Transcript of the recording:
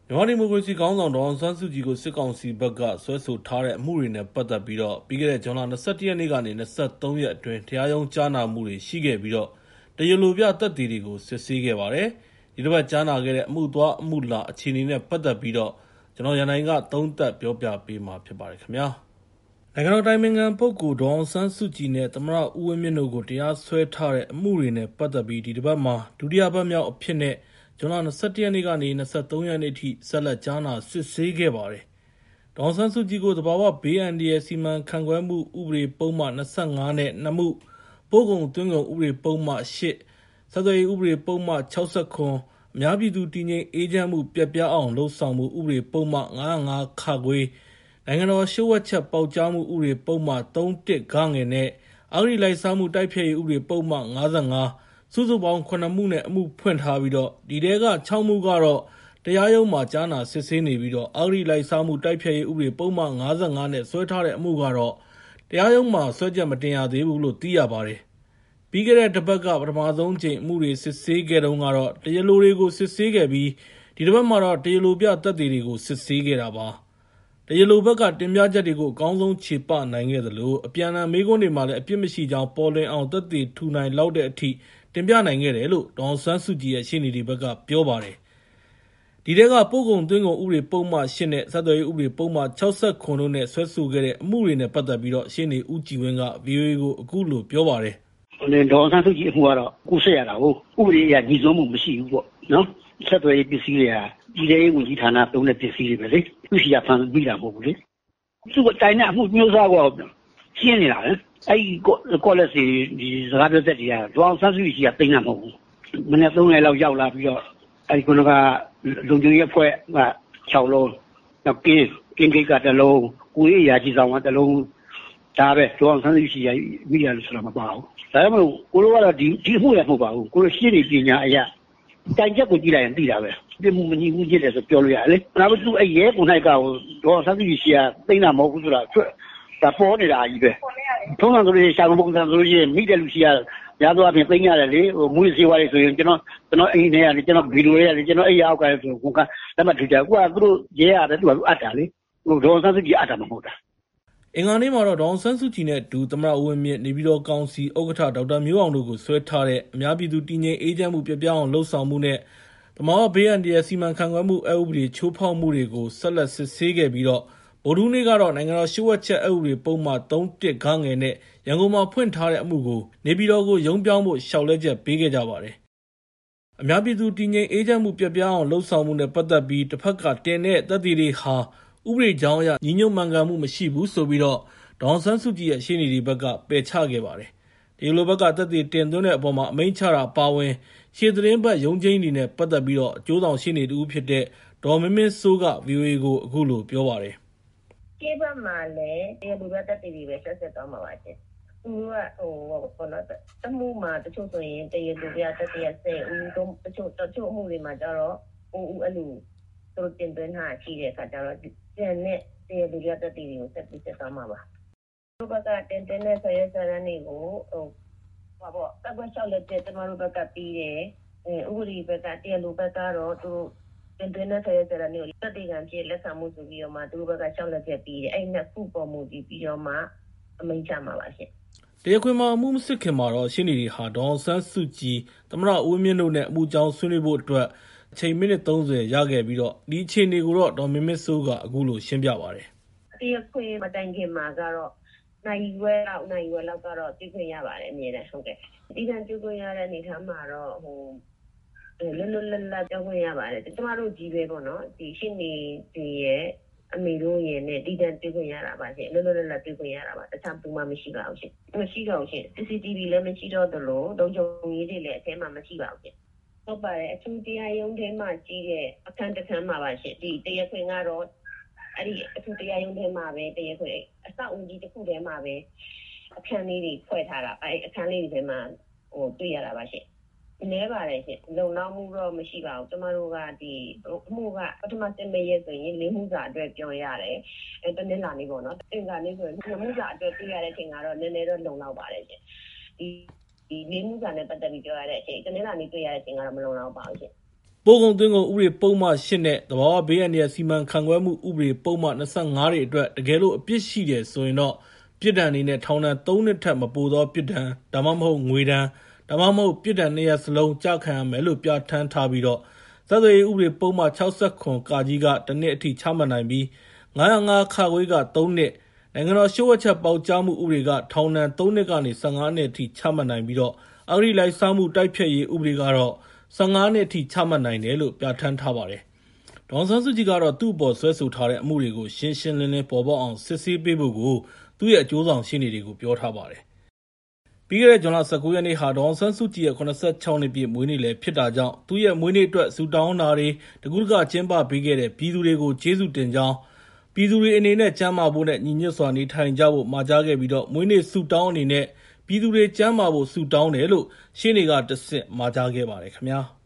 မြန်မာဒီမိုကရေစီခေါင်းဆောင်ဒေါ်အောင်ဆန်းစုကြည်ကိုစစ်ကောင်စီဘက်ကဆွဲဆိုထားတဲ့အမှုတွေနဲ့ပတ်သက်ပြီးပြီးခဲ့တဲ့ဇွန်လ 21 ရက်နေ့ကနေ 23 ရက်အတွင်းတရားရုံးကြားနာမှုတွေရှိခဲ့ပြီးတရားလိုပြသက်သေတွေကိုစစ်ဆေးခဲ့ပါတယ်။ဒီတစ်ပတ်ကြားနာခဲ့တဲ့အမှုသွားအမှုလာအခြေအနေနဲ့ပတ်သက်ပြီးကျွန်တော်ရန်နိုင်ကသုံးသပ်ပြောပြပေးမှာဖြစ်ပါတယ်ခင်ဗျာ။နိုင်ငံတော်တိုင်ပင်ခံပုဂ္ဂိုလ်ဒေါ်အောင်ဆန်းစုကြည်နဲ့သမ္မတဦးဝင်းမြင့်တို့ကိုတရားစွဲထားတဲ့အမှုတွေနဲ့ပတ်သက်ပြီးဒီတစ်ပတ်မှာဒုတိယပတ်မြောက်အဖြစ်နဲ့ဇွန်လ 21 ရက်နေ့ကနေ 23 ရက်နေ့အထိဆက်လက်ကြားနာစစ်ဆေးခဲ့ပါတယ်။ဒေါ်အောင်ဆန်းစုကြည်ကိုသဘာဝဘေးအန္တရာယ်စီမံခန့်ခွဲမှုဥပဒေပုံမှန်25နဲ့2မှုပို့ကုန်သွင်းကုန်ဥပဒေပုံမှန်8ဆက်သွယ်ရေးဥပဒေပုံမှန်69အများပြည်သူတည်ငြိမ်အေးချမ်းမှုပြက်ပြားအောင်လှုံ့ဆော်မှုဥပဒေပုံမှန်905ခခွေနိုင်ငံတော်ရှုပ်ဝက်ချက်ပေါက်ကြားမှုဥပဒေပုံမှန်31ဂငယ်နဲ့အဂတိလိုက်စားမှုတိုက်ဖျက်ရေးဥပဒေပုံမှန်55စုစုပေါင်း9မှုနဲ့အမှုဖွင့်ထားပြီးဒီထဲက6မှုကတော့တရားရုံးမှာကြားနာစစ်ဆေးနေပြီးအဂတိလိုက်စားမှုတိုက်ဖျက်ရေးဥပဒေပုံမှန်55နဲ့ဆွဲထားတဲ့အမှုကတော့တရားရုံးမှာစွဲချက်မတင်ရသေးဘူးလို့သိရပါတယ်။ပြီးခဲ့တဲ့တစ်ပတ်ကပထမဆုံးအကြိမ်အမှုတွေစစ်ဆေးခဲ့တုန်းကတော့တရားလိုတွေကိုစစ်ဆေးခဲ့ပြီးဒီတစ်ပတ်မှာတော့တရားလိုပြသက်သေတွေကိုစစ်ဆေးခဲ့တာပါ။တရားလိုဘက်ကတင်ပြချက်တွေကိုအကောင်းဆုံးခြေပနိုင်ခဲ့သလိုအပြန်အလှန်မေးခွန်းတွေမှာလည်းအပြစ်မရှိကြောင်းပေါ်လွင်အောင်သက်သေထူနိုင်လောက်တဲ့အထိတင်ပြနိုင်ခဲ့တယ်လို့ဒေါ်အောင်ဆန်းစုကြည်ရဲ့ရှေ့နေတွေဘက်ကပြောပါတယ်။ဒီထဲကပို့ကုန်သွင်းကုန်ဥပဒေပုံမှန်8နဲ့ဆက်သွယ်ရေးဥပဒေပုံမှန်69တို့နဲ့ဆွဲဆိုခဲ့တဲ့အမှုတွေနဲ့ပတ်သက်ပြီးရှေ့နေဦးကြည်ဝင်းက VOA ကိုအခုလိုပြောပါတယ်။ဒေါ်အောင်ဆန်းစုကြည်အမှုကတော့ကိုဆက်ရတာဟုတ်ဥပဒေအရညီဆုံးမှုမရှိဘူးပေါ့နော်။ဆက်သွယ်ရေးပစ္စည်းတွေကပြည်ထောင်စုဝန်ကြီးဌာနသုံးတဲ့ပစ္စည်းတွေပဲလေ။သူရှိရဖန်ပြီးတာမဟုတ်ဘူးလေ။သူ့တိုင်တဲ့အမှုမျိုးစားကိုရှင်းနေတာလေ။အဲ့ဒီကောလက်စီဒီစကားပြောသက်တွေကဒေါ်အောင်ဆန်းစုကြည်ကသိမ်းတာမဟုတ်ဘူး။မနေ့3ရက်လောက်ရောက်လာပြီးတော့အဲ့ဒီကလုံခြုံရေးအဖွဲ့က6လုံးနောက်ကင်းဂိတ်က1လုံးကိုရေးရာကြီးဆောင်က1လုံးဒါပဲဒေါ်အောင်ဆန်းစုကြည်မိရလို့ဆိုတာမပါဘူး။ဒါကြောင့်မို့ကိုလိုကတော့ဒီအမှုလည်းမဟုတ်ပါဘူး။ကိုလိုရှင်းနေပညာအရာတိုင်ချက်ကိုကြည့်လိုက်ရင်သိတာပဲ။ပြမှုမညီဘူးဖြစ်တယ်ဆိုပြောလို့ရတယ်လေ။နောက်ပြီးသူအဲ့ရဲကိုနိုင်ကဒေါ်အောင်ဆန်းစုကြည်ရှိရသိမ်းတာမဟုတ်ဘူးဆိုတာဒါပေါ်နေတာကြီးပဲ။ထုံးစံဆိုလို့ရှာမပုံစံဆိုလို့ရှိရင်မိတဲ့လူရှိရများသောအားဖြင့်သိမ်းရတယ်လေဟိုမူးစေဝါးတွေဆိုရင်ကျွန်တော်အိမ်ထဲကနေကျွန်တော်ဗီဒီယိုတွေရတယ်ကျွန်တော်အဲ့ရအောက်ကဆိုကိုကလက်မှတ်ထူကြကိုကသူတို့ရဲရတယ်သူကအပ်တာလေဟိုဒေါ်ဆန်းစုကြည်အပ်တာမဟုတ်တာအင်္ဂါနေ့မှာတော့ဒေါအောင်ဆန်းစုကြည်နဲ့ဒူသမရဦးဝင်းမြင့်နေပြည်တော်ကောင်စီဥက္ကဋ္ဌဒေါက်တာမျိုးအောင်တို့ကိုဆွဲထားတဲ့အများပြည်သူတည်ငြိမ်အေးချမ်းမှုပြပြအောင်လှုံ့ဆော်မှုနဲ့တမောဘေးအန္တရာယ်စီမံခန့်ခွဲမှုအဥပဒေချိုးဖောက်မှုတွေကိုဆက်လက်စစ်ဆေးခဲ့ပြီးဗုဒ္ဓဟူးနေ့ကတော့နိုင်ငံတော်ရှုပ်ဝက်ချက်အဥပဒေပုံမှန်31ဂငယ်နဲ့ရန်ကုန်မှာဖွင့်ထားတဲ့အမှုကိုနေပြည်တော်ကိုရုံးပြောင်းဖို့ရှောက်လဲချက်ပေးခဲ့ကြပါတယ်။အများပြည်သူတည်ငြိမ်အေးချမ်းမှုပြပြအောင်လှုံ့ဆော်မှုနဲ့ပတ်သက်ပြီးတစ်ဖက်ကတင်တဲ့သက်သေတွေဟာဥပဒေကြောင်းအရညီညွတ်မှန်ကန်မှုမရှိဘူးဆိုပြီးဒေါ်အောင်ဆန်းစုကြည်ရဲ့ရှေ့နေတွေဘက်ကပယ်ချခဲ့ပါတယ်။ဒီလိုဘက်ကသက်သေတင်သွင်းတဲ့အပေါ်မှာအမိန့်ချတာပါဝင်ရှေ့သတင်းဘက်ရုံးချင်းတွေနဲ့ပတ်သက်ပြီးအကျိုးဆောင်ရှေ့နေတူဖြစ်တဲ့ဒေါ်မင်းမင်းစိုးက VOA ကိုအခုလိုပြောပါတယ်။ကျေးဘက်မှာလည်းတရားလိုပြသက်သေတွေပဲဆက်သွားမှာပါချင်း။သူကဘောနော်တမှုမှာတချို့ဆိုရင်တရားလိုပြသက်သေ10ဦးတော့တချို့အမှုတွေမှာကျတော့ဦးအဲ့လိုသူတို့တင်သွင်းထားရှိတဲ့အခါကျတော့ကျန်တဲ့တရားလိုပြသက်သေတွေကိုဆက်သွားမှာပါ။တို့ဘက်ကတင်သွင်းတဲ့ဆွေးရစရန်တွေကိုတက်ကွက်လျှောက်လက်တဲ့ကျမတို့ဘက်ကပြီးတယ်ဥပဒေဘက်ကတရားလိုဘက်ကတော့သူတို့တင်သွင်းတဲ့ဆွေးရစရန်တွေကိုတက်တေကံဖြစ်လက်ခံမှုဆိုပြီးတော့မှသူတို့ဘက်ကလျှောက်လက်ချက်ပြီးတယ်အဲ့နှစ်ခုပေါ်မှုပြီးတော့မှအမိန့်ချမှာပါရှင်တရားခွင်မှာအမှုမစစ်ခင်မှာတော့ရှင်းနေတွေဟာဒေါအောင်ဆန်းစုကြည်သမရဦးမြင့်တို့နဲ့အမှုကြောင်းဆွေးနွေးဖို့အတွက်အချိန်မိနစ်30ရခဲ့ပြီးဒီအခြေအနေကိုတော့ဒေါ်မင်းမင်းစိုးကအခုလိုရှင်းပြပါတယ်တရားခွင်မတိုင်ခင်မှာကတော့နိုင်ဝဲလောက်ကတော့သိခွင့်ရပါတယ်အမြဲတမ်းဟုတ်ကဲ့ဒီကံပြုခွင့်ရတဲ့အနေထားမှာတော့လွတ်လပ်ပြောခွင့်ရပါတယ်ကျမတို့ကြီးပဲပေါ့နော်ဒီရှင်းနေဒီရဲ့အမေတို့ရဲ့နဲ့ဒီတန်တွေ့ခွင့်ရတာပါရှင်လွတ်လပ်တွေ့ခွင့်ရတာပါတခြားဘူးမှမရှိပါဘူးရှင်မရှိတော့ရှင် CCTV လည်းမရှိတော့သလိုလုံခြုံရေးတွေလည်းအထဲမှာမရှိပါဘူးရှင်ဟုတ်ပါတယ်အထူးတရားရုံးထဲမှာကြီးတဲ့အခန်းတစ်ခန်းမှာပါရှင်ဒီတရားခွင်ကတော့အဲ့ဒီအထူးတရားရုံးထဲမှာပဲတရားခွင်အဆောက်အဦကြီးတစ်ခုထဲမှာပဲအခန်းလေးတွေဖွဲ့ထားတာအဲ့အခန်းလေးတွေထဲမှာတွေ့ရတာပါရှင်နဲပါတယ်ရှင်လုံလောက်မှုတော့မရှိပါဘူးကျမတို့ကဒီအမှုကပထမစင်မေးရဆိုရင်၄မှုစာအတွက်ပြောရတယ်တနင်္လာနေ့ပေါ့နော်အင်္ဂါနေ့ဆိုရင်2မှုစာအတွက်တွေ့ရတဲ့အချိန်ကတော့နည်းနည်းတော့လုံလောက်ပါတယ်ရှင်ဒီ၄မှုစာနဲ့ပတ်သက်ပြီးပြောရတဲ့အချိန်တနင်္လာနေ့တွေ့ရတဲ့အချိန်ကတော့မလုံလောက်ပါဘူးရှင်ပို့ကုန်သွင်းကုန်ဥပဒေပုံမှန်8နဲ့သဘာဝဘေးအန္တရာယ်စီမံခန့်ခွဲမှုဥပဒေပုံမှန်25တွေအတွက်တကယ်လို့အပြစ်ရှိတယ်ဆိုရင်တော့ပြစ်ဒဏ်အနေနဲ့ထောင်ဒဏ်3နှစ်ထက်မပိုသောပြစ်ဒဏ်ဒါမှမဟုတ်ငွေဒဏ်ဒါမှမဟုတ်ပြစ်ဒဏ်2ရပ်စလုံးကြခံရမယ်လို့ပြဋ္ဌာန်းထားပြီးတော့ဆက်သွယ်ရေးဥပဒေပုံမှန်69ကာကြီးက1နှစ်အထိချမှတ်နိုင်ပြီး905ခါခွေးက3နှစ်နိုင်ငံတော်ရှုပ်ဝက်ချက်ပေါက်ကြားမှုဥပဒေကထောင်ဒဏ်3နှစ်ကနေ15နှစ်အထိချမှတ်နိုင်ပြီးတော့အဂတိလိုက်စားမှုတိုက်ဖျက်ရေးဥပဒေကတော့15နှစ်အထိချမှတ်နိုင်တယ်လို့ပြဋ္ဌာန်းထားပါတယ်။ဒေါ်အောင်ဆန်းစုကြည်ကတော့သူ့အပေါ်ဆွဲဆိုထားတဲ့အမှုတွေကိုရှင်းရှင်းလင်းလင်းပေါ်ပေါက်အောင်စစ်ဆေးပေးဖို့ကိုသူ့ရဲ့အကျိုးဆောင်ရှင်းနေတွေကိုပြောထားပါတယ်။ပြီးခဲ့တဲ့ဇွန်လ19ရက်နေ့ဟာဒေါ်အောင်ဆန်းစုကြည်ရဲ့86နှစ်ပြည့်မွေးနေ့လည်းဖြစ်တာကြောင့်သူ့ရဲ့မွေးနေ့အတွက်ဆုတောင်းတာတွေတကူးတကကျင်းပပေးခဲ့တဲ့ပြည်သူတွေကိုကျေးဇူးတင်ကြောင်းပြည်သူတွေအနေနဲ့ကျန်းမာဖို့နဲ့ညီညွတ်စွာနေထိုင်ကြဖို့မှာကြားခဲ့ပြီးတော့မွေးနေ့ဆုတောင်းအနေနဲ့ပြည်သူတွေကျန်းမာဖို့ဆုတောင်းတယ်လို့ရှင်းနေကတဆင့်မှာကြားခဲ့ပါတယ်ခင်ဗျာ။